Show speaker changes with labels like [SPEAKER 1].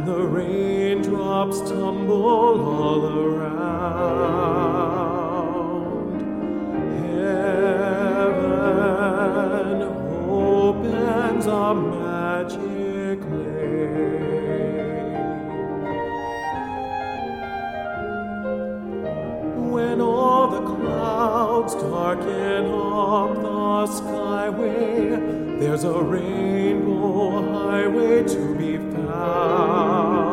[SPEAKER 1] and the raindrops tumble all around. Heaven opens a magic lane. When all the clouds darken up the skyway, there's a rainbow highway to be found.